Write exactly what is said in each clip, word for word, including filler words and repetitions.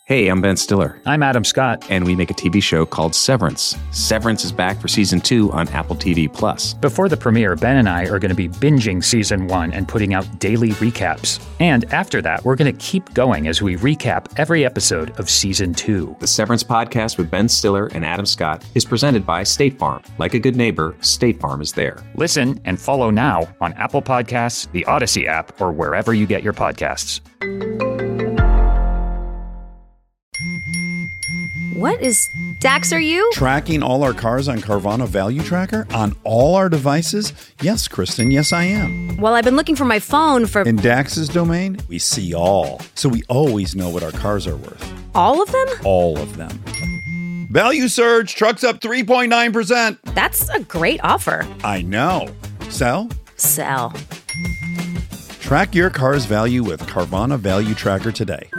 Hey, I'm Ben Stiller. I'm Adam Scott. And we make a T V show called Severance. Severance is back for season two on Apple T V Plus. Before the premiere, Ben and I are going to be binging season one and putting out daily recaps. And after that, we're going to keep going as we recap every episode of season two. The Severance podcast with Ben Stiller and Adam Scott is presented by State Farm. Like a good neighbor, State Farm is there. Listen and follow now on Apple Podcasts, the Odyssey app, or wherever you get your podcasts. What is... Dax, are you? Tracking all our cars on Carvana Value Tracker on all our devices? Yes, Kristen, yes I am. Well, I've been looking for my phone for... In Dax's domain, we see all. So we always know what our cars are worth. All of them? All of them. Value surge, trucks up three point nine percent. That's a great offer. I know. Sell? Sell. Track your car's value with Carvana Value Tracker today.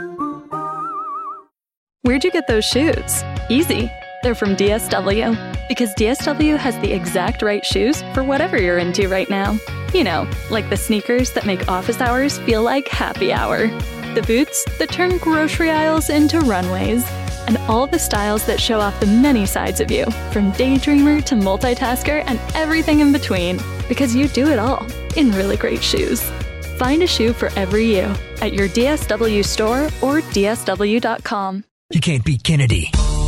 Where'd you get those shoes? Easy. They're from D S W. Because D S W has the exact right shoes for whatever you're into right now. You know, like the sneakers that make office hours feel like happy hour. The boots that turn grocery aisles into runways. And all the styles that show off the many sides of you, from daydreamer to multitasker and everything in between. Because you do it all in really great shoes. Find a shoe for every you at your D S W store or D S W dot com. You can't beat Kennedy.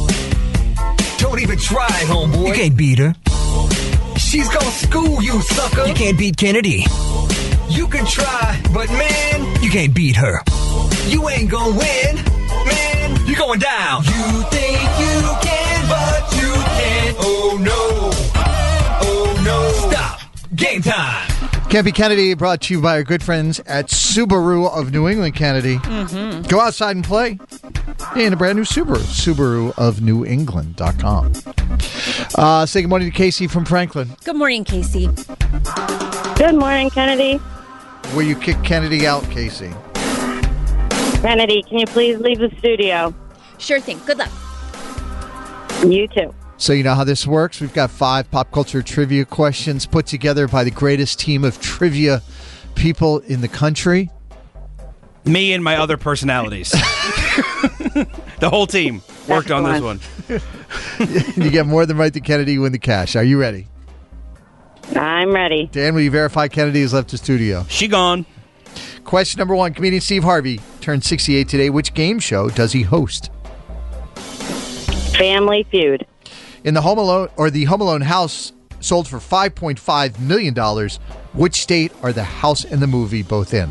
Don't even try, homeboy. You can't beat her. She's gonna school you, sucker. You can't beat Kennedy. You can try, but man, you can't beat her. You ain't gonna win, man. You're going down. You think you can, but you can't. Oh no. Oh no. Stop. Game time. Can't Be Kennedy, brought to you by our good friends at Subaru of New England, Kennedy. Mm-hmm. Go outside and play in a brand new Subaru. Subaru of New England dot com. Uh, say good morning to Casey from Franklin. Good morning, Casey. Good morning, Kennedy. Will you kick Kennedy out, Casey? Kennedy, can you please leave the studio? Sure thing. Good luck. You too. So you know how this works. We've got five pop culture trivia questions put together by the greatest team of trivia people in the country. Me and my other personalities. The whole team worked on this one. You get more than right to Kennedy, you win the cash. Are you ready? I'm ready. Dan, will you verify Kennedy has left the studio? She gone. Question number one. Comedian Steve Harvey turned sixty-eight today. Which game show does he host? Family Feud. In the Home Alone or the Home Alone house sold for five point five million dollars. Which state are the house and the movie both in?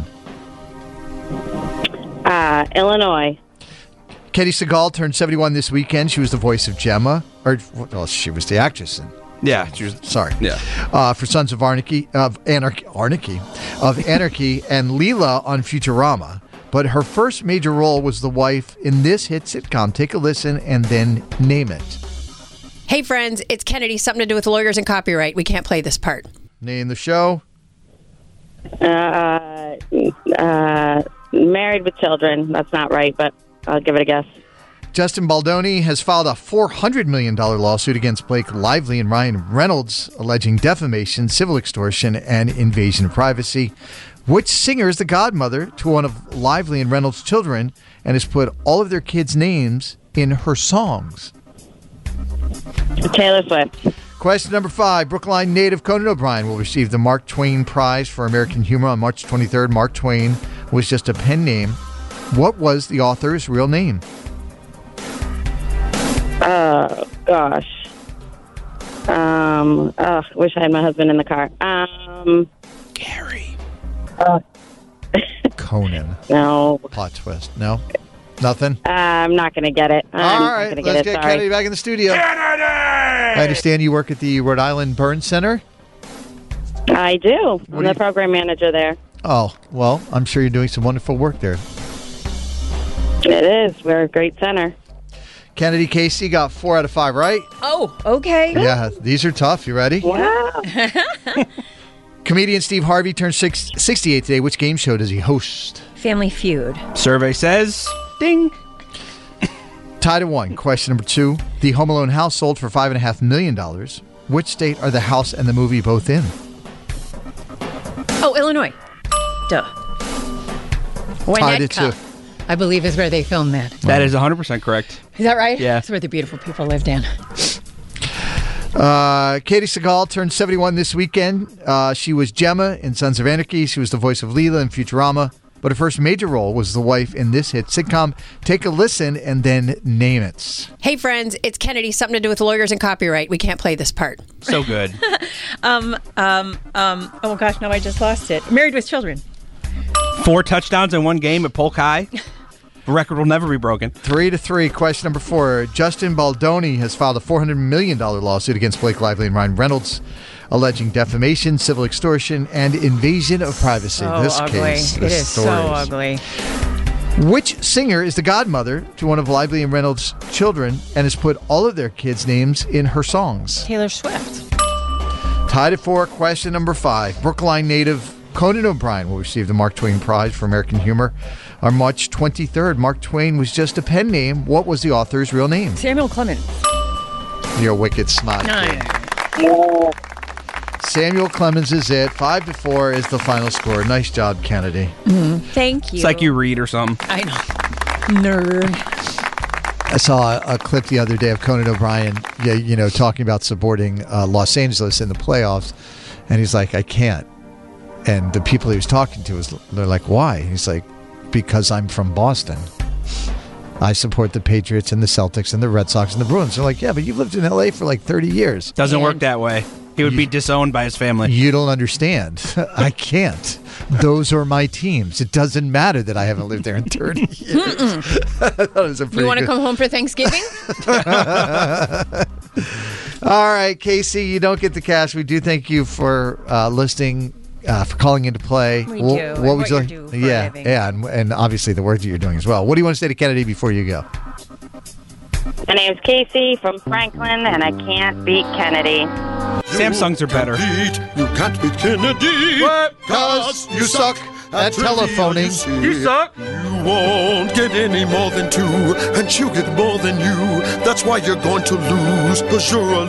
Uh, Illinois. Katie Seagal turned seventy-one this weekend. She was the voice of Gemma. Or, well, she was the actress in. Yeah. She was, sorry. Yeah. Uh, for Sons of Anarchy, of Anarchy, Anarchy, of Anarchy and Leela on Futurama. But her first major role was the wife in this hit sitcom. Take a listen and then name it. Hey, friends, it's Kennedy. Something to do with lawyers and copyright. We can't play this part. Name the show. Uh, uh, Married with Children. That's not right, but I'll give it a guess. Justin Baldoni has filed a four hundred million dollars lawsuit against Blake Lively and Ryan Reynolds, alleging defamation, civil extortion, and invasion of privacy. Which singer is the godmother to one of Lively and Reynolds' children and has put all of their kids' names in her songs? Taylor Swift. Question number five. Brookline native Conan O'Brien will receive the Mark Twain Prize for American Humor on March twenty-third. Mark Twain was just a pen name. What was the author's real name? Oh, gosh. Um, oh, wish I had my husband in the car. Um, Gary. Uh, Conan. No. Plot twist. No? Nothing? Uh, I'm not going to get it. I'm All not right, gonna let's get, get it. Sorry. Kennedy back in the studio. Kennedy! I understand you work at the Rhode Island Burn Center? I do. What I'm do the you- program manager there. Oh, well, I'm sure you're doing some wonderful work there. It is. We're a great center. Kennedy Casey got four out of five, right? Oh, okay. Yeah, these are tough. You ready? Wow. Comedian Steve Harvey turned six, sixty-eight today. Which game show does he host? Family Feud. Survey says, ding. Tied at one. Question number two. The Home Alone house sold for five point five million dollars. Which state are the house and the movie both in? Oh, Illinois. Duh. Tied at Winnetka. two. I believe is where they filmed that. That is one hundred percent correct. Is that right? Yeah. That's where the beautiful people lived in. Uh, Katie Seagal turned seventy-one this weekend. Uh, she was Gemma in Sons of Anarchy. She was the voice of Leela in Futurama. But her first major role was the wife in this hit sitcom. Take a listen and then name it. Hey, friends, it's Kennedy. Something to do with lawyers and copyright. We can't play this part. So good. um, um, um, oh gosh, no, I just lost it. Married with Children. Four touchdowns in one game at Polk High. The record will never be broken. Three to three. Question number four. Justin Baldoni has filed a four hundred million dollars lawsuit against Blake Lively and Ryan Reynolds, alleging defamation, civil extortion, and invasion of privacy. So this ugly. case, It this is story so is- ugly. Which singer is the godmother to one of Lively and Reynolds' children and has put all of their kids' names in her songs? Taylor Swift. Tied at four. Question number five. Brookline native Conan O'Brien will receive the Mark Twain Prize for American Humor on March twenty-third. Mark Twain was just a pen name. What was the author's real name? Samuel Clemens. You're a wicked snot. Nine. Samuel Clemens is it. Five to four is the final score. Nice job, Kennedy. Thank you. It's like you read or something. I know. Nerd. I saw a, a clip the other day of Conan O'Brien, yeah, you know, talking about supporting uh, Los Angeles in the playoffs, and he's like, I can't. And the people he was talking to, was they're like, why? He's like, because I'm from Boston. I support the Patriots and the Celtics and the Red Sox and the Bruins. They're like, yeah, but you've lived in L A for like thirty years. Doesn't work that way. He would be disowned by his family. You don't understand. I can't. Those are my teams. It doesn't matter that I haven't lived there in thirty years. I thought it was a pretty You want to good- come home for Thanksgiving? All right, Casey, you don't get the cash. We do thank you for uh, listening, uh, for calling into play. We Wh- do, and what you do for a yeah, living. yeah, and, and obviously the work that you're doing as well. What do you want to say to Kennedy before you go? My name's Casey from Franklin, and I can't beat Kennedy. Samsungs are better. You can't beat Kennedy. What? Because you suck at telephoning. You suck. You won't get any more than two, and she'll get more than you. That's why you're going to lose, because you're a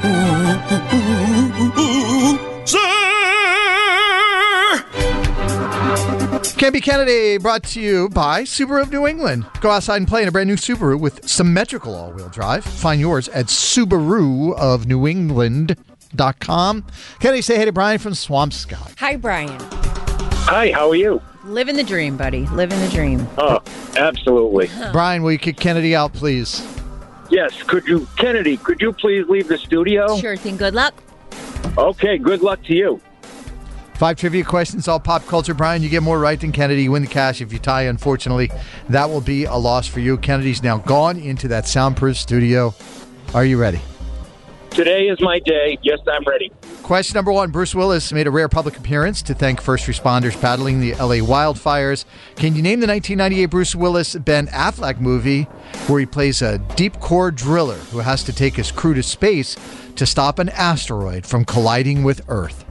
loser. Can't Be Kennedy, brought to you by Subaru of New England. Go outside and play in a brand new Subaru with symmetrical all-wheel drive. Find yours at Subaru of New England dot com. Kennedy, say hey to Brian from Swampscott. Hi, Brian. Hi, how are you? Living the dream, buddy. Living the dream. Oh, absolutely. Brian, will you kick Kennedy out, please? Yes, could you, Kennedy, could you please leave the studio? Sure thing. Good luck. Okay, good luck to you. Five trivia questions, all pop culture. Brian, you get more right than Kennedy. You win the cash. If you tie, unfortunately, that will be a loss for you. Kennedy's now gone into that soundproof studio. Are you ready? Today is my day. Yes, I'm ready. Question number one. Bruce Willis made a rare public appearance to thank first responders battling the L A wildfires. Can you name the nineteen ninety-eight Bruce Willis Ben Affleck movie where he plays a deep core driller who has to take his crew to space to stop an asteroid from colliding with Earth?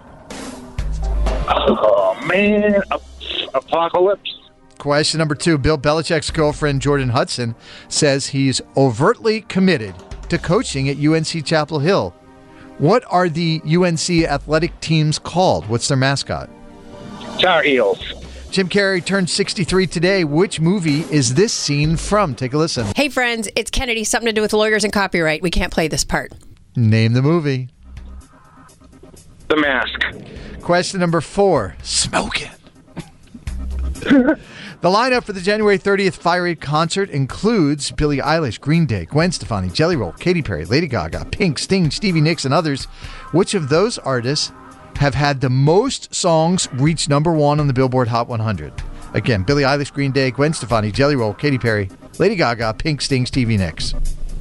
Oh, man. Ap- Apocalypse. Question number two. Bill Belichick's girlfriend, Jordan Hudson, says he's overtly committed to coaching at U N C Chapel Hill. What are the U N C athletic teams called? What's their mascot? Tar Heels. Jim Carrey turned sixty-three today. Which movie is this scene from? Take a listen. Hey, friends, it's Kennedy. Something to do with lawyers and copyright. We can't play this part. Name the movie. The Mask. Question number four. Smoking. The lineup for the January thirtieth Fire Aid concert includes Billie Eilish, Green Day, Gwen Stefani, Jelly Roll, Katy Perry, Lady Gaga, Pink, Sting, Stevie Nicks, and others. Which of those artists have had the most songs reach number one on the Billboard Hot one hundred? Again, Billie Eilish, Green Day, Gwen Stefani, Jelly Roll, Katy Perry, Lady Gaga, Pink, Sting, Stevie Nicks.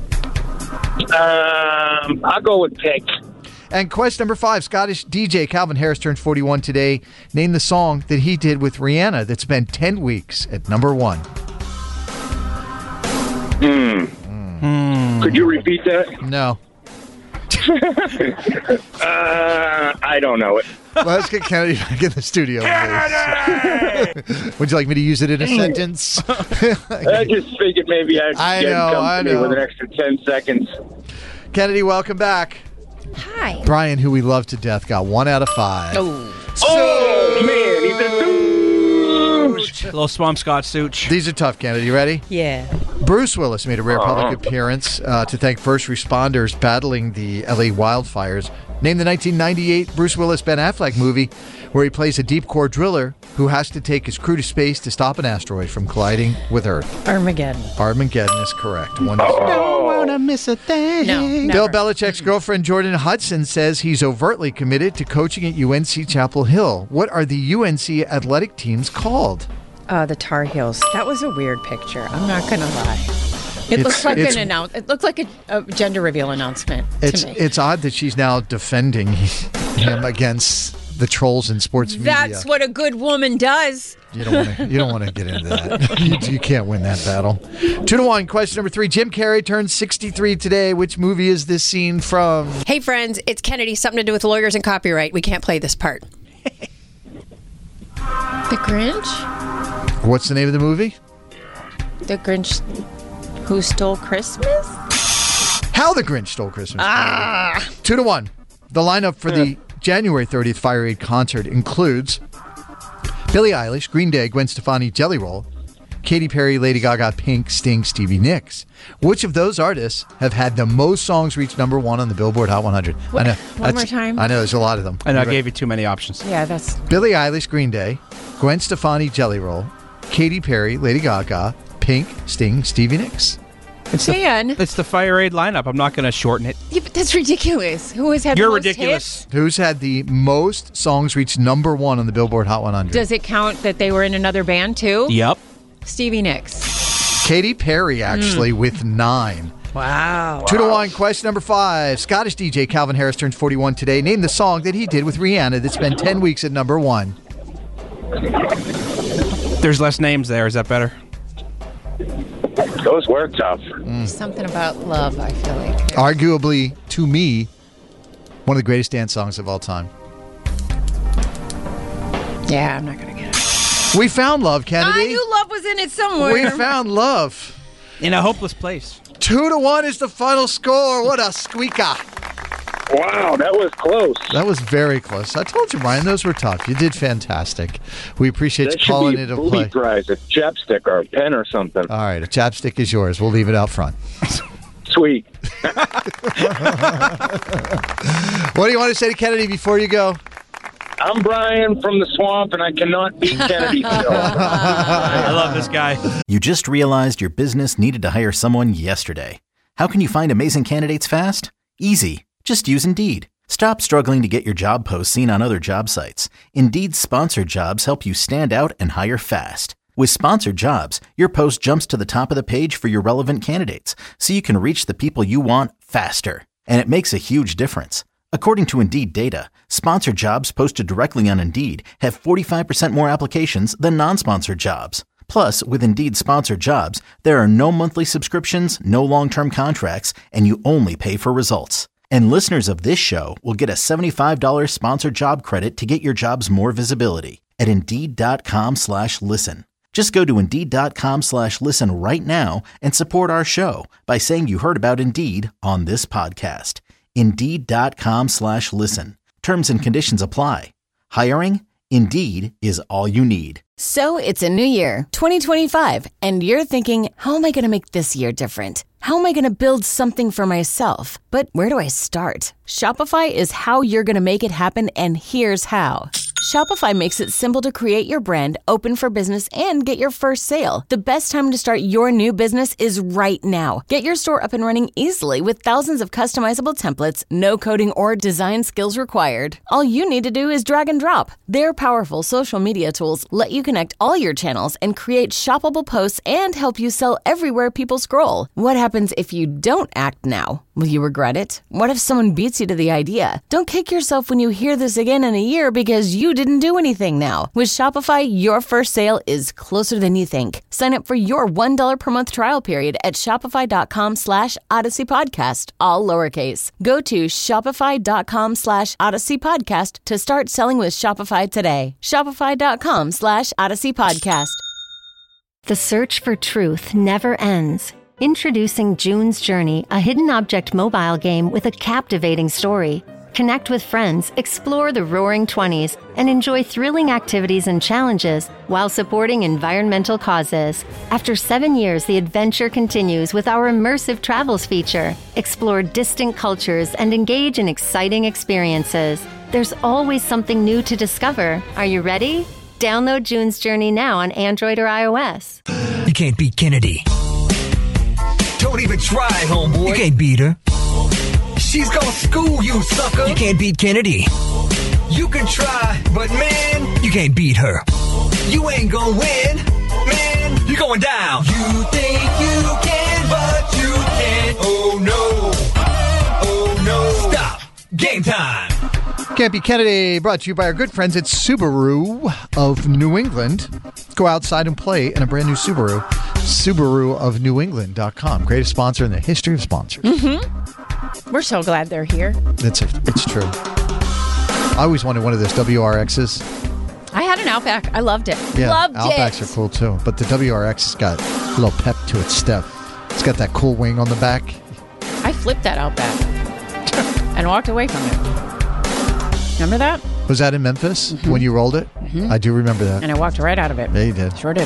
Um, I'll go with Pink. And question number five, Scottish D J Calvin Harris turned forty-one today. Name the song that he did with Rihanna that's been ten weeks at number one. Hmm. Mm. Could you repeat that? No. uh, I don't know it. Well, let's get Kennedy back in the studio. Please. Would you like me to use it in a sentence? I just figured maybe I'd I get know, I company know. with an extra ten seconds. Kennedy, welcome back. Hi. Brian, who we love to death, got one out of five. Oh, oh man, he's a douche. A little Swampscott Such. These are tough, Kennedy. You ready? Yeah. Bruce Willis made a rare public appearance uh, to thank first responders battling the L A wildfires. Named the nineteen ninety-eight Bruce Willis-Ben Affleck movie, where he plays a deep-core driller who has to take his crew to space to stop an asteroid from colliding with Earth. Armageddon. Armageddon is correct. One Don't want to miss a thing. No, Bill never. Belichick's girlfriend Jordan Hudson says he's overtly committed to coaching at U N C Chapel Hill. What are the U N C athletic teams called? Uh, the Tar Heels. That was a weird picture. I'm not going to lie. It It's- looks like it's- an announce. It looked like a, a gender reveal announcement It's to me. it's odd that she's now defending him against the trolls in sports media. That's what a good woman does. You don't want to. You don't want to get into that. you, you can't win that battle. Two to one. Question number three. Jim Carrey turned sixty-three today. Which movie is this scene from? Hey, friends, it's Kennedy. Something to do with lawyers and copyright. We can't play this part. The Grinch? What's the name of the movie? The Grinch Who Stole Christmas? How the Grinch Stole Christmas. Ah! Two to one. The lineup for the January thirtieth Fire Aid concert includes Billie Eilish, Green Day, Gwen Stefani, Jelly Roll, Katy Perry, Lady Gaga, Pink, Sting, Stevie Nicks. Which of those artists have had the most songs reach number one on the Billboard Hot one hundred? What? I know. One that's- more time? I know there's a lot of them. I know I You gave you too many options. Yeah, that's. Billie Eilish, Green Day, Gwen Stefani, Jelly Roll, Katy Perry, Lady Gaga, Pink, Sting, Stevie Nicks. It's the, Dan. it's the Fire Aid lineup. I'm not going to shorten it. Yeah, but that's ridiculous. Who has had You're the most ridiculous. hits? Who's had the most songs reach number one on the Billboard Hot one hundred? Does it count that they were in another band too? Yep. Stevie Nicks. Katy Perry, actually, Mm. with nine. Wow. Two to one. Question number five. Scottish D J Calvin Harris turns forty-one today. Name the song that he did with Rihanna that spent ten weeks at number one. There's less names there. Is that better? Those were tough. Something about love, I feel like. Arguably, to me, one of the greatest dance songs of all time. Yeah, I'm not going to get it. We found love, Kennedy. I knew love was in it somewhere. We found love. In a hopeless place. Two to one is the final score. What a squeaker. Wow, that was close. That was very close. I told you, Ryan, those were tough. You did fantastic. We appreciate That you should calling be a into booby play. prize, a chapstick or a pen or something. All right, a chapstick is yours. We'll leave it out front. Sweet. What do you want to say to Kennedy before you go? I'm Brian from the swamp, and I cannot beat Kennedy still. I love this guy. You just realized your business needed to hire someone yesterday. How can you find amazing candidates fast? Easy. Just use Indeed. Stop struggling to get your job posts seen on other job sites. Indeed's sponsored jobs help you stand out and hire fast. With sponsored jobs, your post jumps to the top of the page for your relevant candidates, so you can reach the people you want faster. And it makes a huge difference. According to Indeed data, sponsored jobs posted directly on Indeed have forty-five percent more applications than non-sponsored jobs. Plus, with Indeed sponsored jobs, there are no monthly subscriptions, no long-term contracts, and you only pay for results. And listeners of this show will get a seventy-five dollars sponsored job credit to get your jobs more visibility at Indeed.com slash listen. Just go to Indeed.com slash listen right now and support our show by saying you heard about Indeed on this podcast. Indeed.com slash listen. Terms and conditions apply. Hiring? Indeed is all you need. So it's a new year, twenty twenty-five, and you're thinking, how am I going to make this year different? How am I going to build something for myself? But where do I start? Shopify is how you're going to make it happen, and here's how. Shopify makes it simple to create your brand, open for business, and get your first sale. The best time to start your new business is right now. Get your store up and running easily with thousands of customizable templates, no coding or design skills required. All you need to do is drag and drop. Their powerful social media tools let you connect all your channels and create shoppable posts and help you sell everywhere people scroll. What happens if you don't act now? Will you regret it? What if someone beats you to the idea? Don't kick yourself when you hear this again in a year because you didn't do anything now. With Shopify, your first sale is closer than you think. Sign up for your one dollar per month trial period at shopify.com slash Odyssey Podcast, all lowercase. Go to shopify.com slash Odyssey Podcast to start selling with Shopify today. Shopify.com slash Odyssey Podcast. The search for truth never ends. Introducing June's Journey, a hidden object mobile game with a captivating story. Connect with friends, explore the Roaring Twenties, and enjoy thrilling activities and challenges while supporting environmental causes. After seven years, the adventure continues with our immersive travels feature. Explore distant cultures and engage in exciting experiences. There's always something new to discover. Are you ready? Download June's Journey now on Android or iOS. You can't beat Kennedy. Don't even try, homeboy. You can't beat her. She's gonna school you, sucker. You can't beat Kennedy. You can try, but man, you can't beat her. You ain't gonna win, man. You're going down. You think you can, but you can't. Oh no. Oh no. Stop. Game time. Can't Be Kennedy, brought to you by our good friends at Subaru of New England. Go outside and play in a brand new Subaru. Subaru of New England dot com. Greatest sponsor in the history of sponsors. Mm-hmm. We're so glad they're here. It's, a, it's true. I always wanted one of those W R Xs. I had an Outback. I loved it. Yeah, loved Outbacks it. are cool too. But the W R X has got a little pep to its step. It's got that cool wing on the back. I flipped that Outback and walked away from it. Remember that? Was that in Memphis mm-hmm. when you rolled it? Mm-hmm. I do remember that. And I walked right out of it. Yeah, you did. Sure did.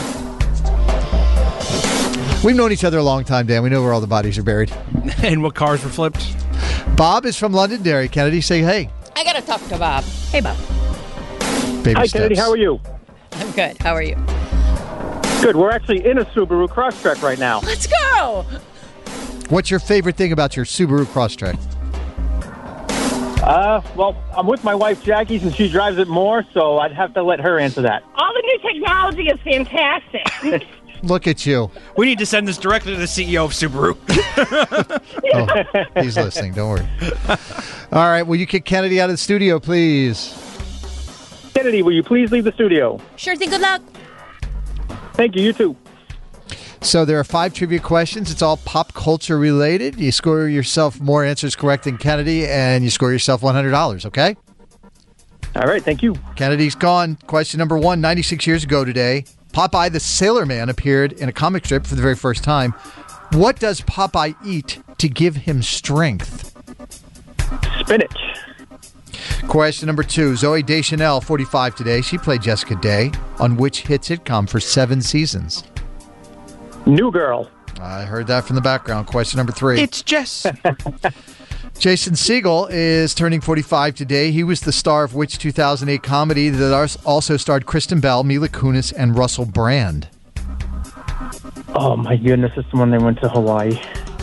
We've known each other a long time, Dan. We know where all the bodies are buried. And what cars were flipped. Bob is from Londonderry. Kennedy, say hey. I got to talk to Bob. Hey, Bob. Baby Hi, steps. Kennedy. How are you? I'm good. How are you? Good. We're actually in a Subaru Crosstrek right now. Let's go. What's your favorite thing about your Subaru Crosstrek? Uh, well, I'm with my wife, Jackie, and she drives it more, so I'd have to let her answer that. All the new technology is fantastic. Look at you. We need to send this directly to the C E O of Subaru. Oh, he's listening. Don't worry. All right. Will you kick Kennedy out of the studio, please? Kennedy, will you please leave the studio? Sure thing. Good luck. Thank you. You too. So there are five trivia questions. It's all pop culture related. You score yourself more answers correct than Kennedy, and you score yourself one hundred dollars, okay? All right. Thank you. Kennedy's gone. Question number one. ninety-six years ago today, Popeye the Sailor Man appeared in a comic strip for the very first time. What does Popeye eat to give him strength? Spinach. Question number two. Zooey Deschanel, forty-five today. She played Jessica Day on which hit sitcom for seven seasons? New Girl. I heard that from the background. Question number three. It's Jess. Jason Segel is turning forty-five today. He was the star of which two thousand eight comedy that also starred Kristen Bell, Mila Kunis, and Russell Brand? Oh, my goodness. It's the one they went to Hawaii.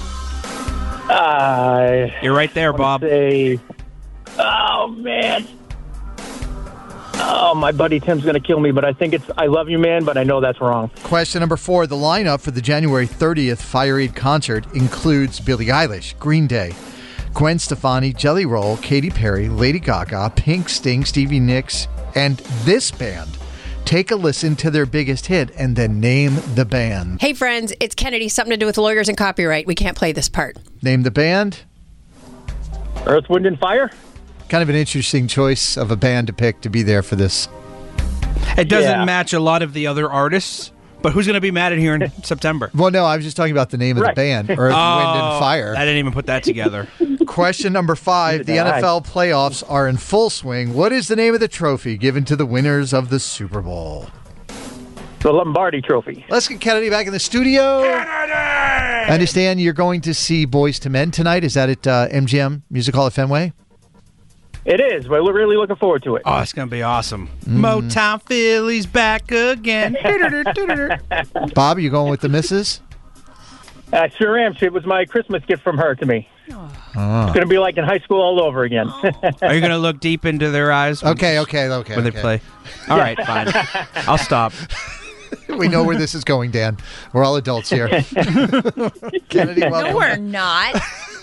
Uh, You're right there, Bob. Say, oh, man. Oh, my buddy Tim's going to kill me, but I think it's I Love You, Man, but I know that's wrong. Question number four. The lineup for the January thirtieth Fire Eat concert includes Billie Eilish, Green Day, Gwen Stefani, Jelly Roll, Katy Perry, Lady Gaga, Pink, Sting, Stevie Nicks, and this band. Take a listen to their biggest hit and then name the band. Hey, friends, it's Kennedy. Something to do with lawyers and copyright. We can't play this part. Name the band. Earth, Wind, and Fire? Kind of an interesting choice of a band to pick to be there for this. It doesn't Yeah. match a lot of the other artists, but who's going to be mad at here in September? Well, no, I was just talking about the name of Right. the band, Earth, Oh, Wind, and Fire. I didn't even put that together. Question number five. The N F L playoffs are in full swing. What is the name of the trophy given to the winners of the Super Bowl? The Lombardi Trophy. Let's get Kennedy back in the studio. Kennedy! I understand you're going to see Boys to Men tonight. Is that at uh, M G M Music Hall at Fenway? It is. We're really looking forward to it. Oh, it's going to be awesome. Mm. Motown Philly's back again. Bob, are you going with the missus? I sure am. It was my Christmas gift from her to me. Oh. It's going to be like in high school all over again. Are you going to look deep into their eyes? When, Okay, okay, okay. When okay. they play. All right, fine. I'll stop. We know where this is going, Dan. We're all adults here. Kennedy, welcome. No, we're not.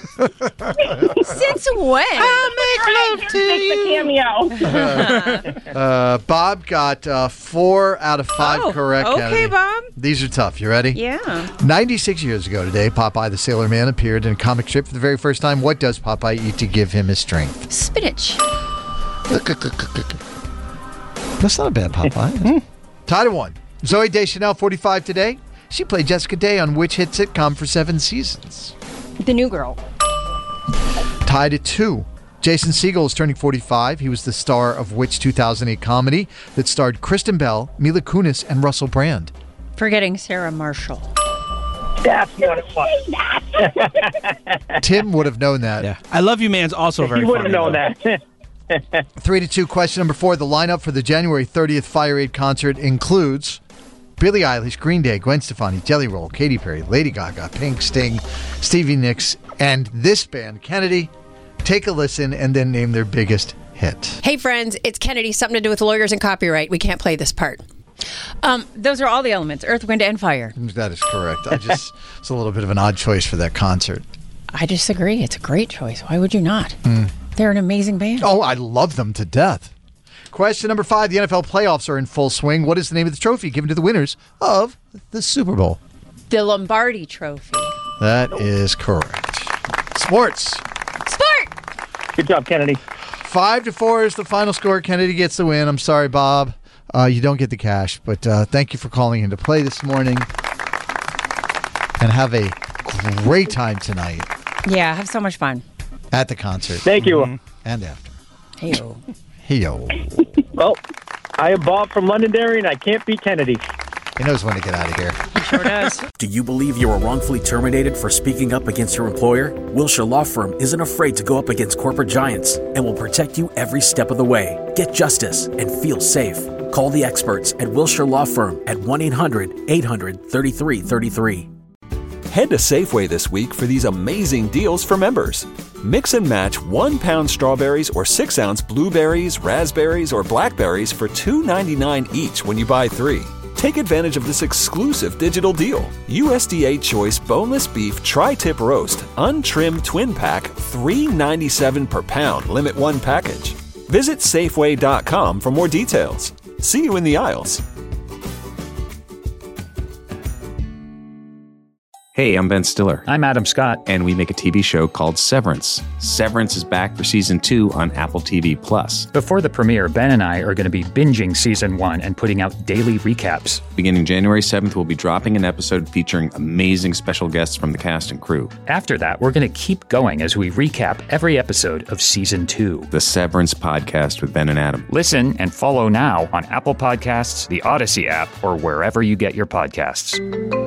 Since when? I'll make love to you. Uh, uh, Bob got uh, four out of five Oh, correct. okay, Kennedy. Bob. These are tough. You ready? Yeah. ninety-six years ago today, Popeye the Sailor Man appeared in a comic strip for the very first time. What does Popeye eat to give him his strength? Spinach. That's not a bad Popeye. Tied at one. Zooey Deschanel, forty-five today. She played Jessica Day on which hit sitcom for seven seasons? The New Girl. Tied at two. Jason Segel is turning forty-five. He was the star of which two thousand eight comedy that starred Kristen Bell, Mila Kunis, and Russell Brand? Forgetting Sarah Marshall. That's what it was. Tim would have known that. Yeah. I Love You Man's also very He would have funny, known though. that. Three to two. Question number four. The lineup for the January thirtieth Fire Aid concert includes Billie Eilish, Green Day, Gwen Stefani, Jelly Roll, Katy Perry, Lady Gaga, Pink, Sting, Stevie Nicks, and this band. Kennedy, take a listen and then name their biggest hit. Hey, friends, it's Kennedy. Something to do with lawyers and copyright. We can't play this part. Um, those are all the elements: earth, wind, and fire. That is correct. I just it's a little bit of an odd choice for that concert. I disagree. It's a great choice. Why would you not? Mm. They're an amazing band. Oh, I love them to death. Question number five. The N F L playoffs are in full swing. What is the name of the trophy given to the winners of the Super Bowl? The Lombardi Trophy. That is correct. Sports. Sport! Good job, Kennedy. Five to four is the final score. Kennedy gets the win. I'm sorry, Bob. Uh, you don't get the cash, but uh, thank you for calling in to play this morning. And have a great time tonight Yeah, have so much fun. at the concert. Thank you. Mhm. And after. Hey-o. Hey-yo. Well, I am Bob from Londonderry, and I can't beat Kennedy. He knows when to get out of here. Sure does. Do you believe you were wrongfully terminated for speaking up against your employer? Wilshire Law Firm isn't afraid to go up against corporate giants and will protect you every step of the way. Get justice and feel safe. Call the experts at Wilshire Law Firm at one eight hundred eight hundred thirty-three thirty-three. Head to Safeway this week for these amazing deals for members. Mix and match one pound strawberries or six ounce blueberries, raspberries, or blackberries for two ninety-nine each when you buy three. Take advantage of this exclusive digital deal. U S D A Choice Boneless Beef Tri-Tip Roast, Untrimmed Twin Pack, three ninety-seven per pound, limit one package. Visit Safeway dot com for more details. See you in the aisles. Hey, I'm Ben Stiller. I'm Adam Scott. And we make a T V show called Severance. Severance is back for season two on Apple T V Plus. Before the premiere, Ben and I are going to be binging season one and putting out daily recaps. Beginning January seventh, we'll be dropping an episode featuring amazing special guests from the cast and crew. After that, we're going to keep going as we recap every episode of season two. The Severance Podcast with Ben and Adam. Listen and follow now on Apple Podcasts, the Odyssey app, or wherever you get your podcasts.